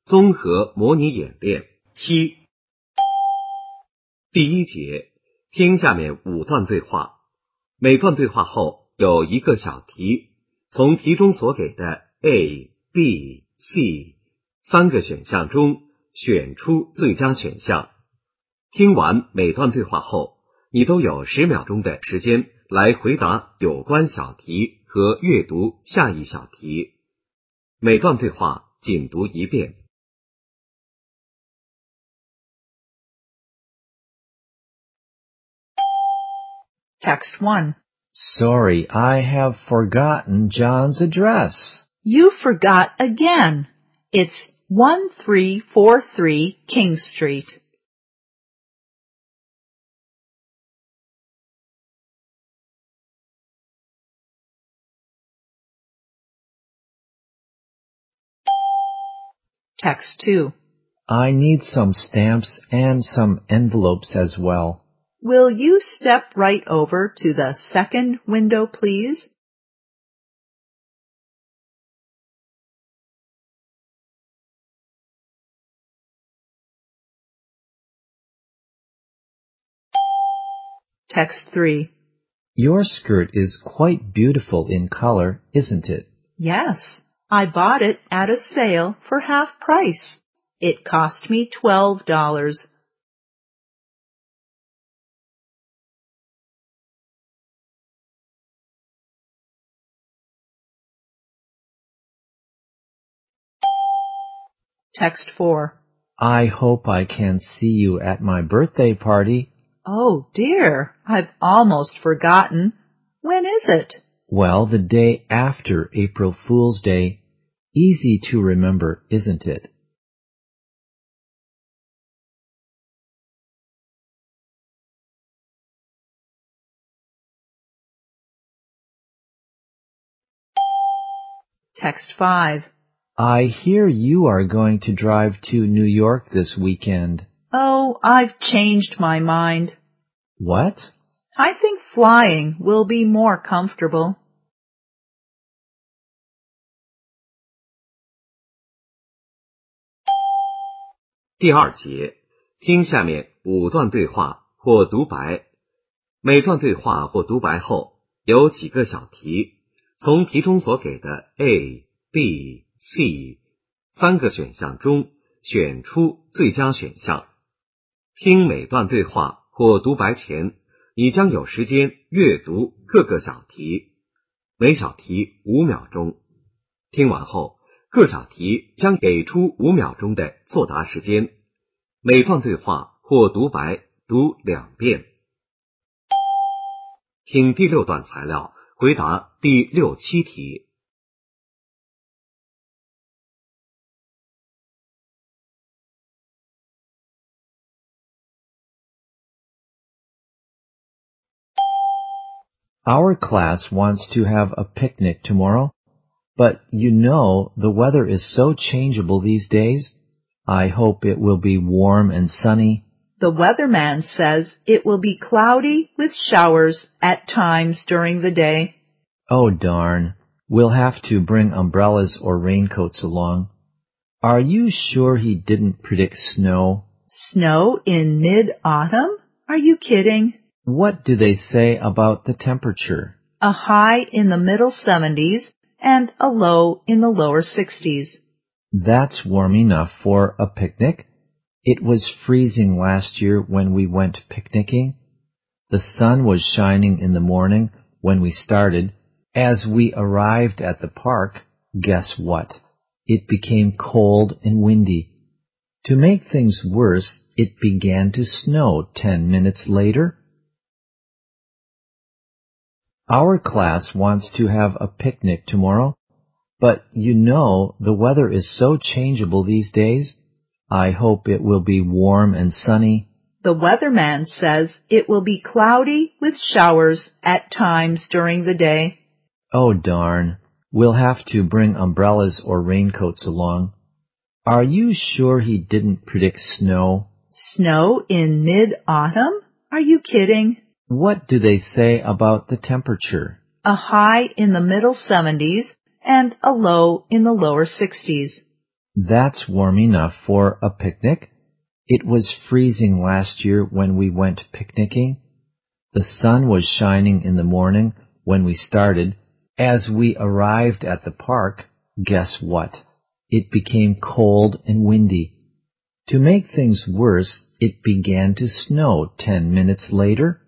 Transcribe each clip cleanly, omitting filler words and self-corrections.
综合模拟演练7。第一节，听下面5段对话，每段对话后有一个小题，从题中所给的 A、B、C 3个选项中选出最佳选项。听完每段对话后，你都有10秒钟的时间来回答有关小题和阅读下一小题。每段对话仅读一遍。 Text 1. Sorry, I have forgotten John's address. You forgot again. It's 1343 King Street. Text 2. I need some stamps and some envelopes as well. Will you step right over to the second window, please? Text 3. Your skirt is quite beautiful in color, isn't it? Yes, I bought it at a sale for half price. It cost me $12. Text 4. I hope I can see you at my birthday party. Oh dear, I've almost forgotten. When is it? Well, the day after April Fool's Day. Easy to remember, isn't it? Text 5. I hear you are going to drive to New York this weekend. Oh, I've changed my mind. What? I think flying will be more comfortable. 第二节，听下面5段对话或独白。每段对话或独白后有几个小题，从题中所给的 A、B、C 3个选项中选出最佳选项。听每段对话或独白前，你将有时间阅读各个小题，每小题5秒钟。听完后，各小题将给出5秒钟的作答时间。每段对话或独白读2遍。听第6段材料，回答第6、7题。 Our class wants to have a picnic tomorrow, but you know the weather is so changeable these days. I hope it will be warm and sunny. The weatherman says it will be cloudy with showers at times during the day. Oh darn. We'll have to bring umbrellas or raincoats along. Are you sure he didn't predict snow? Snow in mid-autumn? Are you kidding? What do they say about the temperature? A high in the middle 70s and a low in the lower 60s. That's warm enough for a picnic. It was freezing last year when we went picnicking. The sun was shining in the morning when we started. As we arrived at the park, guess what? It became cold and windy. To make things worse, it began to snow 10 minutes later. Our class wants to have a picnic tomorrow, but you know the weather is so changeable these days. I hope it will be warm and sunny. The weatherman says it will be cloudy with showers at times during the day. Oh darn. We'll have to bring umbrellas or raincoats along. Are you sure he didn't predict snow? Snow in mid-autumn? Are you kidding? What do they say about the temperature? A high in the middle 70s and a low in the lower 60s. That's warm enough for a picnic. It was freezing last year when we went picnicking. The sun was shining in the morning when we started. As we arrived at the park, guess what? It became cold and windy. To make things worse, it began to snow 10 minutes later.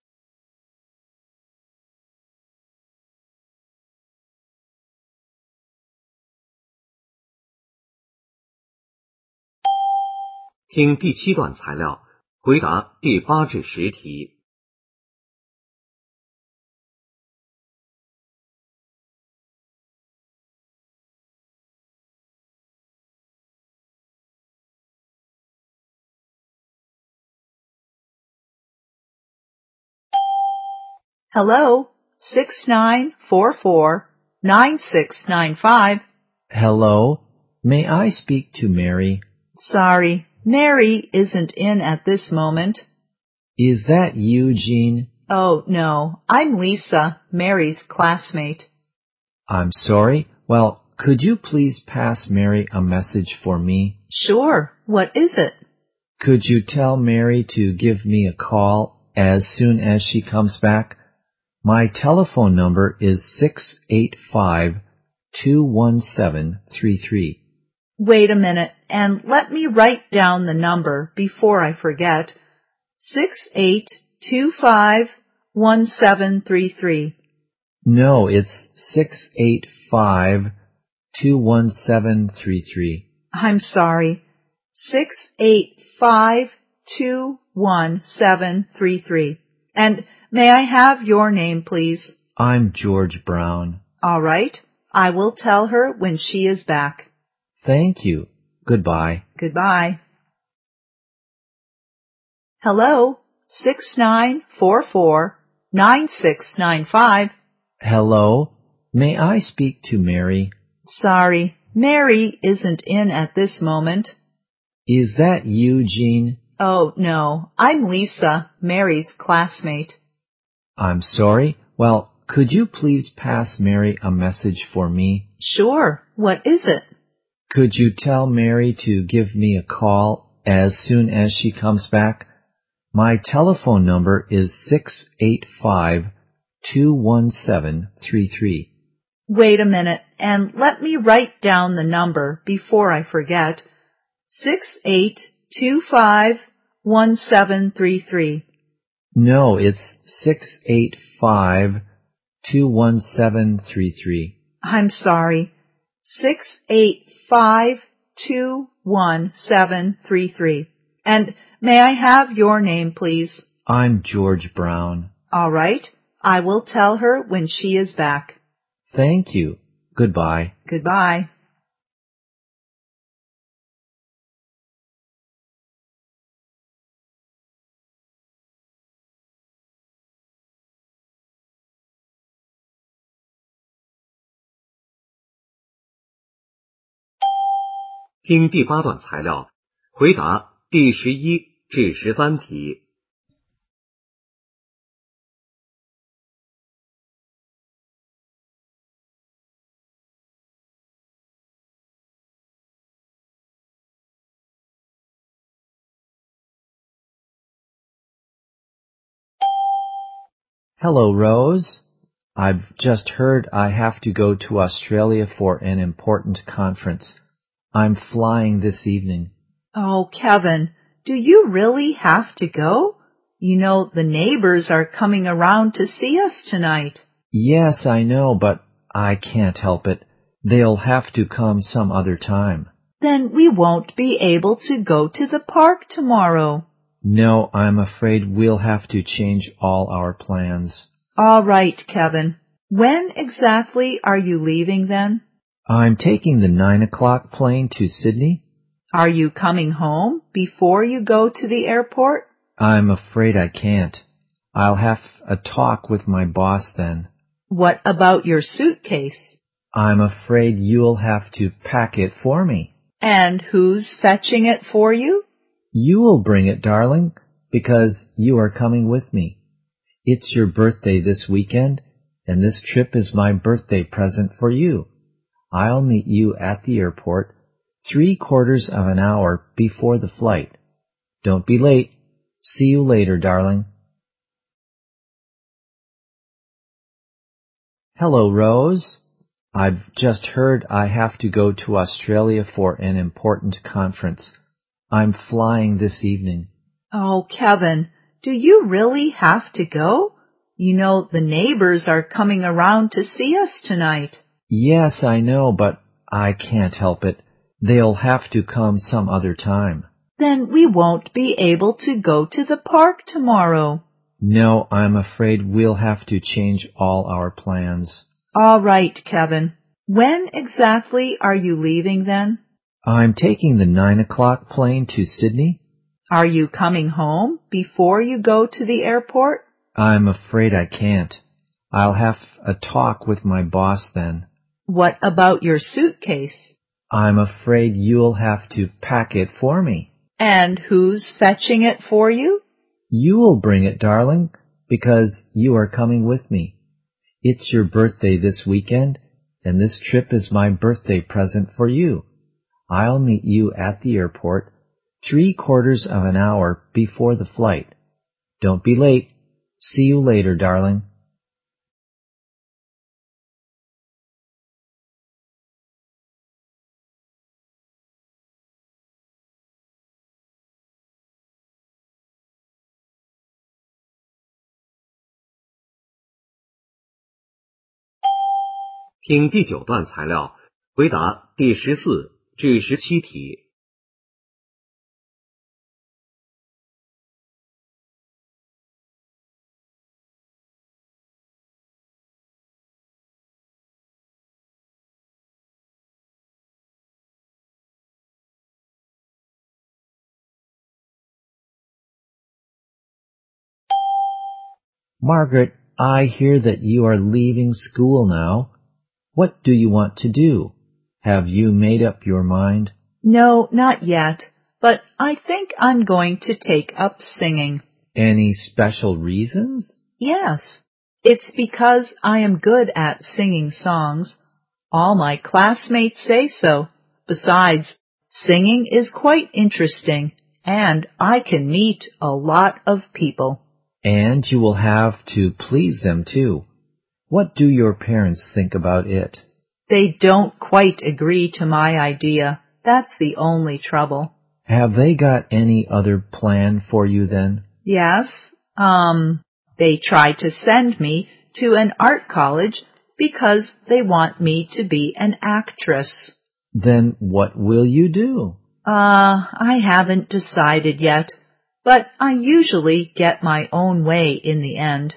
听第7段材料，回答第8至10题。 Hello, 6944-9695. Hello, may I speak to Mary? Sorry, Mary isn't in at this moment. Is that you, Jean? Oh, no, I'm Lisa, Mary's classmate. I'm sorry. Well, could you please pass Mary a message for me? Sure, what is it? Could you tell Mary to give me a call as soon as she comes back? My telephone number is 685-217-33. Wait a minute, and let me write down the number before I forget. 68251733. No, it's 685-217-33. I'm sorry. 685-21733. And may I have your name, please? I'm George Brown. All right. I will tell her when she is back. Thank you. Goodbye. Goodbye. Hello, 6944-9695. Hello, may I speak to Mary? Sorry, Mary isn't in at this moment. Is that you, Jean? Oh, no, I'm Lisa, Mary's classmate. I'm sorry. Well, could you please pass Mary a message for me? Sure, what is it? Could you tell Mary to give me a call as soon as she comes back? My telephone number is 685-217-33. Wait a minute, and let me write down the number before I forget. 68251733. No, it's 685-217-33. I'm sorry. 685-21733. And may I have your name, please? I'm George Brown. All right. I will tell her when she is back. Thank you. Goodbye. Goodbye. 听第8段材料，回答第11至13题。 Hello, Rose. I've just heard I have to go to Australia for an important conference. I'm flying this evening. Oh, Kevin, do you really have to go? You know, the neighbors are coming around to see us tonight. Yes, I know, but I can't help it. They'll have to come some other time. Then we won't be able to go to the park tomorrow. No, I'm afraid we'll have to change all our plans. All right, Kevin. When exactly are you leaving then? I'm taking the 9 o'clock plane to Sydney. Are you coming home before you go to the airport? I'm afraid I can't. I'll have a talk with my boss then. What about your suitcase? I'm afraid you'll have to pack it for me. And who's fetching it for you? You will bring it, darling, because you are coming with me. It's your birthday this weekend, and this trip is my birthday present for you. I'll meet you at the airport 3/4 of an hour before the flight. Don't be late. See you later, darling. Hello, Rose. I've just heard I have to go to Australia for an important conference. I'm flying this evening. Oh, Kevin, do you really have to go? You know, the neighbors are coming around to see us tonight. Yes, I know, but I can't help it. They'll have to come some other time. Then we won't be able to go to the park tomorrow. No, I'm afraid we'll have to change all our plans. All right, Kevin. When exactly are you leaving then? I'm taking the 9 o'clock plane to Sydney. Are you coming home before you go to the airport? I'm afraid I can't. I'll have a talk with my boss then. What about your suitcase? I'm afraid you'll have to pack it for me. And who's fetching it for you? You will bring it, darling, because you are coming with me. It's your birthday this weekend, and this trip is my birthday present for you. I'll meet you at the airport 3/4 of an hour before the flight. Don't be late. See you later, darling. 听第9段材料，回答第14至17题。 Margaret, I hear that you are leaving school now. What do you want to do? Have you made up your mind? No, not yet, but I think I'm going to take up singing. Any special reasons? Yes, it's because I am good at singing songs. All my classmates say so. Besides, singing is quite interesting, and I can meet a lot of people. And you will have to please them too. What do your parents think about it? They don't quite agree to my idea. That's the only trouble. Have they got any other plan for you then? Yes, they try to send me to an art college because they want me to be an actress. Then what will you do? I haven't decided yet, but I usually get my own way in the end.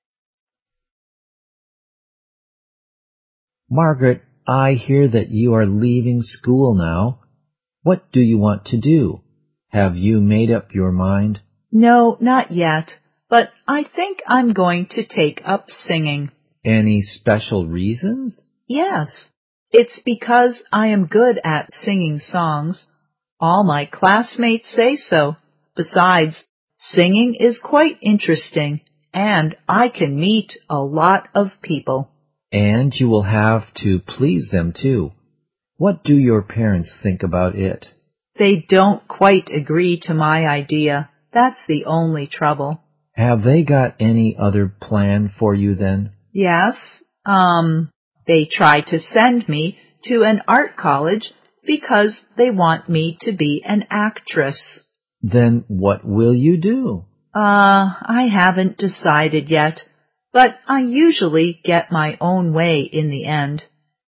Margaret, I hear that you are leaving school now. What do you want to do? Have you made up your mind? No, not yet, but I think I'm going to take up singing. Any special reasons? Yes, it's because I am good at singing songs. All my classmates say so. Besides, singing is quite interesting, and I can meet a lot of people. And you will have to please them too. What do your parents think about it? They don't quite agree to my idea. That's the only trouble. Have they got any other plan for you then? Yes, they try to send me to an art college because they want me to be an actress. Then what will you do? I haven't decided yet, but I usually get my own way in the end.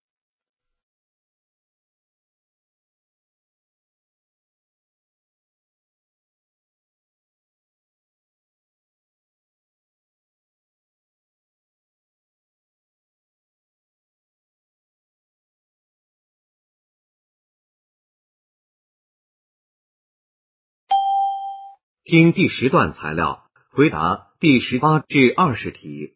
听第10段材料，回答第18至20题。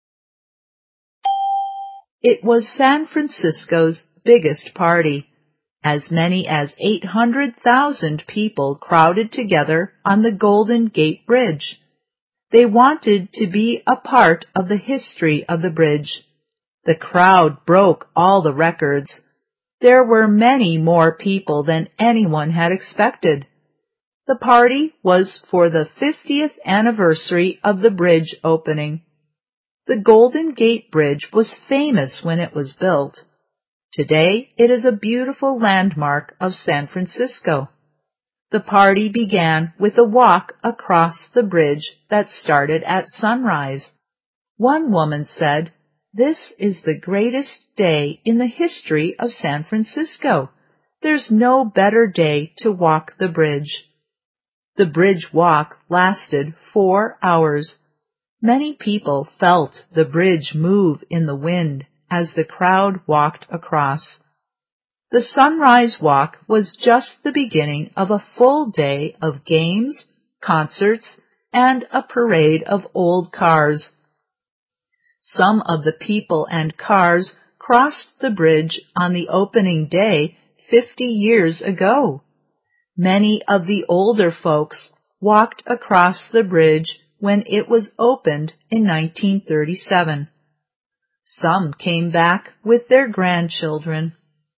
It was San Francisco's biggest party. As many as 800,000 people crowded together on the Golden Gate Bridge. They wanted to be a part of the history of the bridge. The crowd broke all the records. There were many more people than anyone had expected. The party was for the 50th anniversary of the bridge opening. The Golden Gate Bridge was famous when it was built. Today it is a beautiful landmark of San Francisco. The party began with a walk across the bridge that started at sunrise. One woman said, "This is the greatest day in the history of San Francisco. There's no better day to walk the bridge." The bridge walk lasted 4 hours. Many people felt the bridge move in the wind as the crowd walked across. The Sunrise Walk was just the beginning of a full day of games, concerts, and a parade of old cars. Some of the people and cars crossed the bridge on the opening day 50 years ago. Many of the older folks walked across the bridge when it was opened in 1937. Some came back with their grandchildren.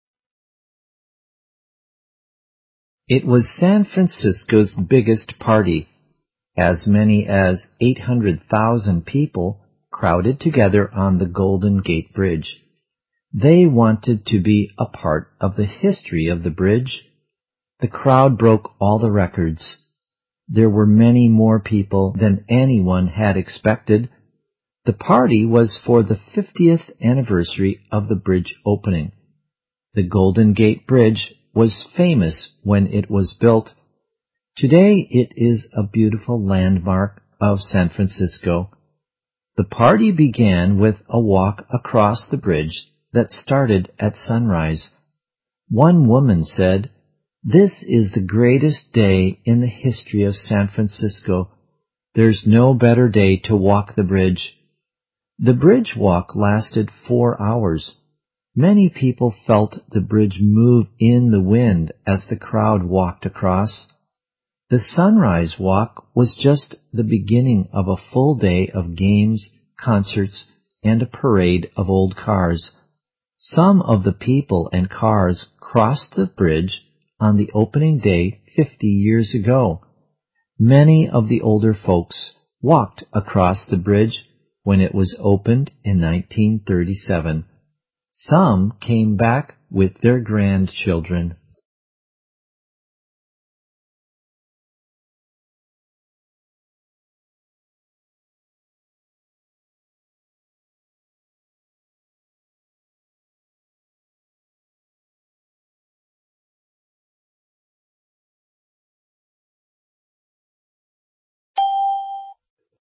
It was San Francisco's biggest party. As many as 800,000 people crowded together on the Golden Gate Bridge. They wanted to be a part of the history of the bridge. The crowd broke all the records. There were many more people than anyone had expected. The party was for the 50th anniversary of the bridge opening. The Golden Gate Bridge was famous when it was built. Today it is a beautiful landmark of San Francisco. The party began with a walk across the bridge that started at sunrise. One woman said, "This is the greatest day in the history of San Francisco. There's no better day to walk the bridge." The bridge walk lasted 4 hours. Many people felt the bridge move in the wind as the crowd walked across. The Sunrise Walk was just the beginning of a full day of games, concerts, and a parade of old cars. Some of the people and cars crossed the bridge on the opening day 50 years ago. Many of the older folks walked across the bridge when it was opened in 1937. Some came back with their grandchildren.